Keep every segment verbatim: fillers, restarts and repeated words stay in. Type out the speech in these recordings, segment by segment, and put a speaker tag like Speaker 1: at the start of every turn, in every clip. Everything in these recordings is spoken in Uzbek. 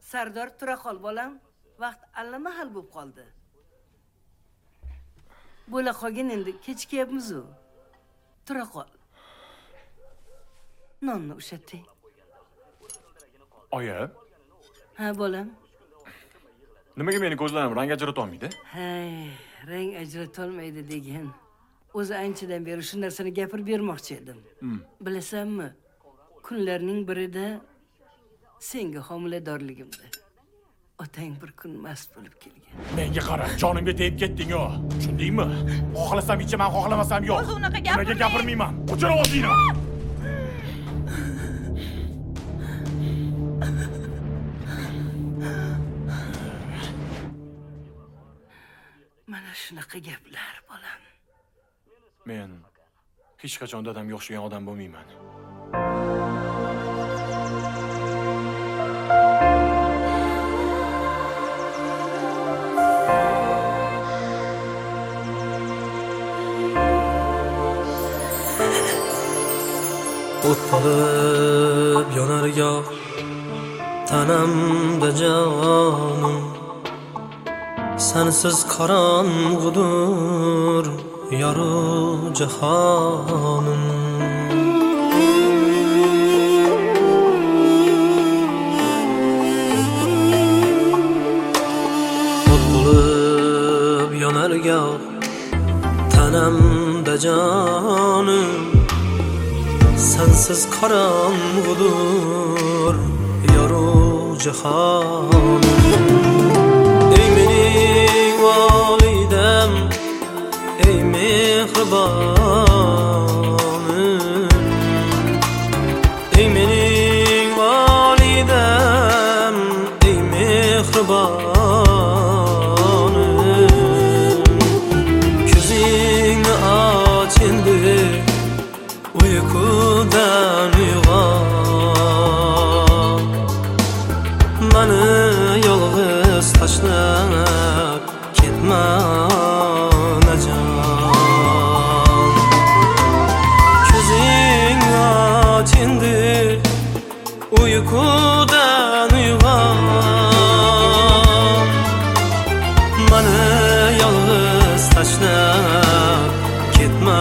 Speaker 1: Sardor tura qol bolam. Vaqt allamahal bo'lib qoldi. Bo'la qolgin endi kechikyapmiz-ku. Tura qol. Nonni ushating.
Speaker 2: Oya.
Speaker 1: Ha, bolam.
Speaker 2: Nimaga meni ko'zlarim rang ajrata olmaydi?
Speaker 1: Hay, rang ajrata olmaydi degan. O'zi anchadan beri shu narsani gapirib bermoqchi edim.
Speaker 2: Hmm.
Speaker 1: Bilasanmi? Kunlarning birida senga homiladorligimda otang bir kun mast bo'lib kelgan.
Speaker 2: Menga qara, jonimga tegib ketding-ku. Tushundingmi? Xohlasam ichaman, xohlamasam yo'q.
Speaker 3: O'zi unaqa gapirmang.
Speaker 2: Nimaga gapirmayman? O'chir ovozingni.
Speaker 1: Mana shunaqa gaplar, bolam.
Speaker 2: Men hech qachon dadamga o'xshagan odam bo'lmayman.
Speaker 4: O't bo'lib yonar goh tanamda jonim, sensiz qorong'udir yorug' jahonim. O't bo'lib yonar goh tanamda jonim, sensiz qorong'udir yorug' jahonim. Ey mening volidam, ey mehribonim, ey mening volidam, ey mehribonim. Ko'zingni och endi, uyqudan uyg'on, mani yolg'iz tashlab ketma onajon. Ko'zingni och endi, uyqudan uyg'on, mani yolg'iz tashlab ketma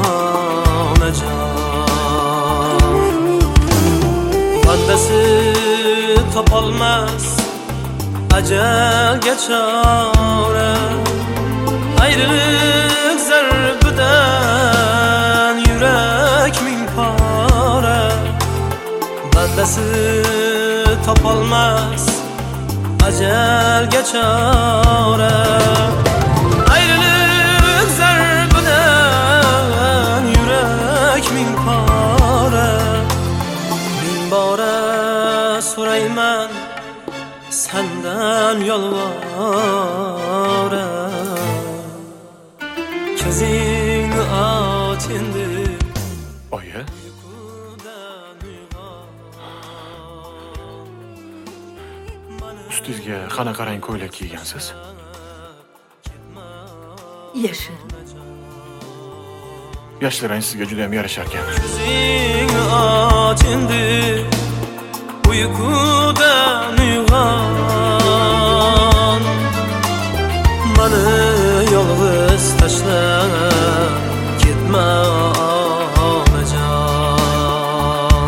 Speaker 4: onajon. Bandasi topolmas ajalga chora, ayrılık zarbidan yurak ming pora. Bandasi topolmas ajalga chora, ayrılık zarbidan yurak ming pora. Bin bora so'rayman sendan yolvora, ko'zingni och endi.
Speaker 2: Oya. Ustingizga qanaqa rang ko'ylak kiygansiz?
Speaker 1: Yashil.
Speaker 2: Yashil rang sizga juda ham yarashar ekan.
Speaker 4: Ko'zingni och endi, uyqudan uyg'on, mani yolg'iz tashlab ketma onajon.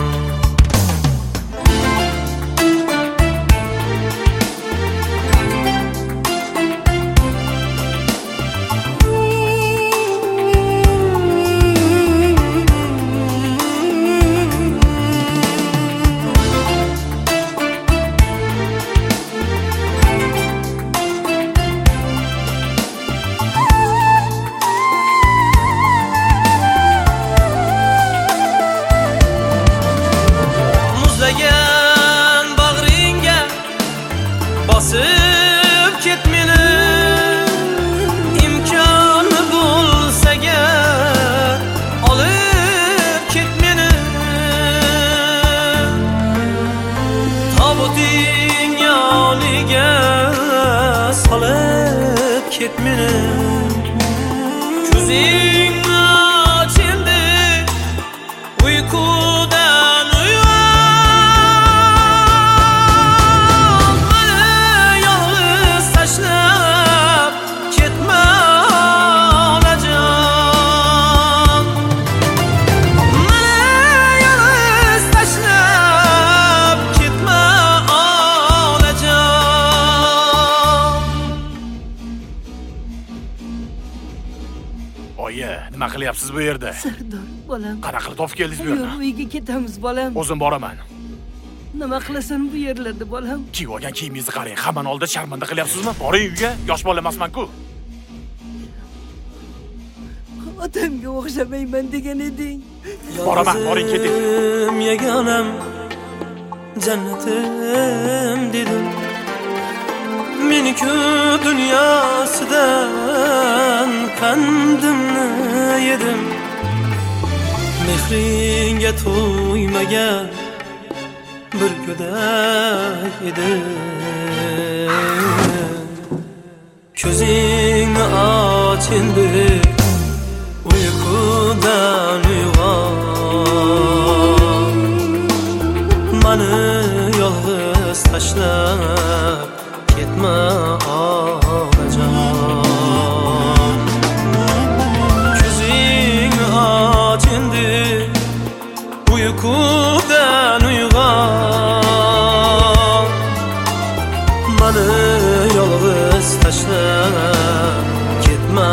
Speaker 4: Basıp ket meni, imkoni bo'lsa agar olib ket meni. Tobuting yoniga solib ket meni. Ko'zingni och endi, uyqudan uyg'on,
Speaker 2: Nima qilyapsiz bu yerda?
Speaker 1: Sardor, bolam.
Speaker 2: Qanaqa qilib topib keldingiz bu
Speaker 1: Yo'q,
Speaker 2: yerga?
Speaker 1: uyga ketamiz, bolam.
Speaker 2: O'zim boraman.
Speaker 1: Nima qilasan bu yerlarda, bolam?
Speaker 2: Kiyib olgan kiyimingizni qarang. Hammani oldida sharmanda qilyapsizmi? Boring uyga. Yosh bola emasman-ku.
Speaker 1: Otamga o'xshamayman degan eding.
Speaker 2: Boraman, boring keting.
Speaker 4: Yolg'izim, yagonam, jannatim dedim. Meni-ku dunyosidan qandimni yedim. Mehringga to'ymagan bir go'dak edim. Ko'zingni och endi, uyqudan uyg'on. Mani yolg'iz tashlab ketma onajon. Ko'zingni och endi, uyqudan uyg'on. Mani yolg'iz tashlab ketma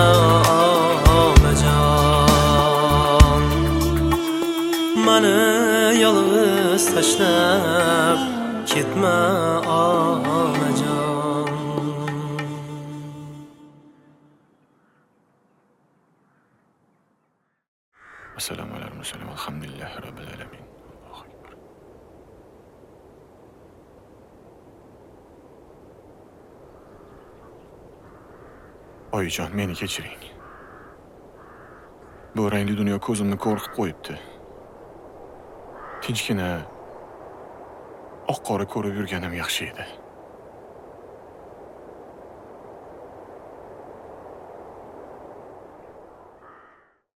Speaker 4: onajon. Mani yolg'iz tashlab ketma onajon.
Speaker 2: Assalomu alaykum, alhamdulillahi robbil alamin. Oyijon, meni kechiring. Bu rangli dunyo ko'zimni qo'rqib qo'yibdi. Tinchgina oq-qora ko'rib yurganim yaxshi edi.